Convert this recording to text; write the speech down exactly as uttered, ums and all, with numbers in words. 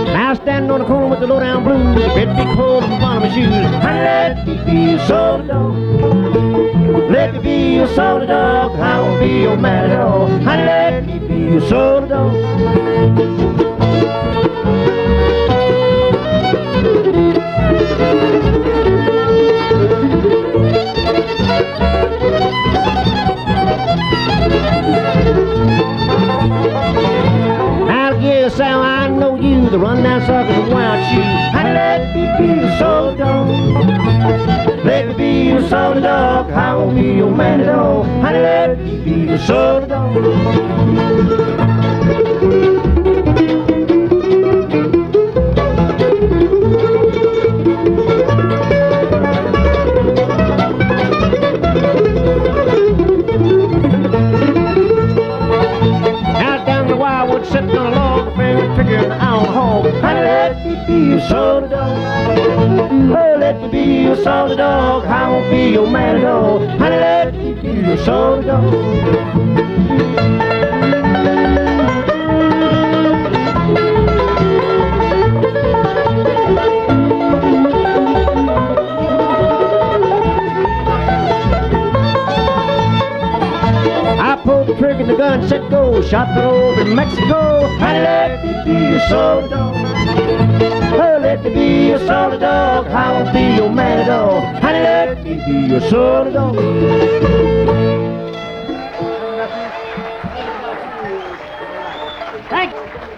Now standing on the corner with the low down blues, the great big hole in the bottom of my shoes. Honey, let me be your soda dog. Let me be your soda dog. I won't be your man at all. Honey, let me be your soda dog. Alligator sound, I know you, the rundown sucker with wild shoes. Honey, let me be your soda dog. Let me be your soda dog. I won't be your man at all. Honey, let me be your soda dog. Sitting on a log, finger trigger and out on home. Honey, let me be your soda dog. Oh, let me be your soda dog. I won't be your man at all. Honey, let me be your soda dog. Pulled the trigger and the gun set go. Shot put over in Mexico. Honey, let me be your soda dog. Oh, let me be your soda dog. I won't be your man at all. Honey, let me be your soda dog. Thank you.